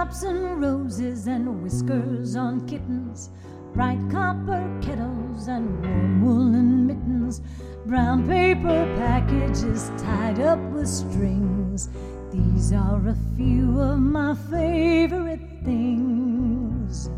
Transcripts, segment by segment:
Raindrops and roses and whiskers on kittens, bright copper kettles and warm woolen mittens, brown paper packages tied up with strings. These are a few of my favorite things.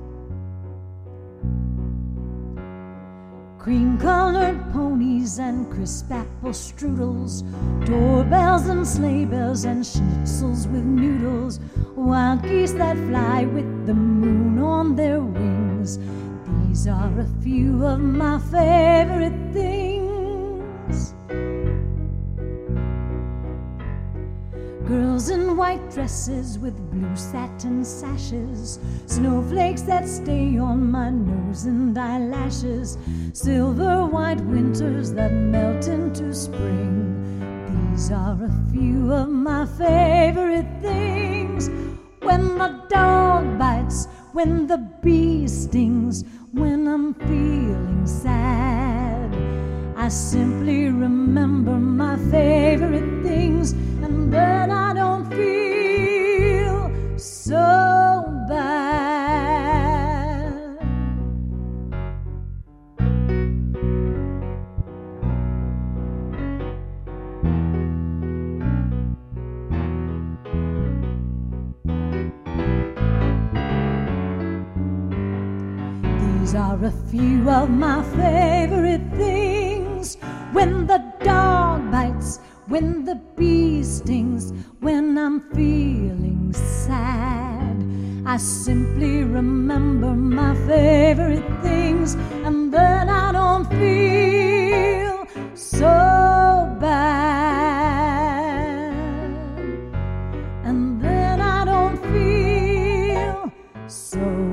Cream-colored ponies and crisp apple strudels, doorbells and sleigh bells and schnitzels with noodles, wild geese that fly with the moon on their wings. These are a few of my favorite things. Girls in white dresses with blue satin sashes, snowflakes that stay on my nose and eyelashes, silver white winters that melt into spring. These are a few of my favorite things. When the dog bites, when the bee stings, when I'm feeling sad, I simply remember my favorite things, and then I don't feel so bad. These are a few of my favorite things. When the dog bites, when the bee stings, when I'm feeling sad, I simply remember my favorite things, and then I don't feel so bad. And then I don't feel so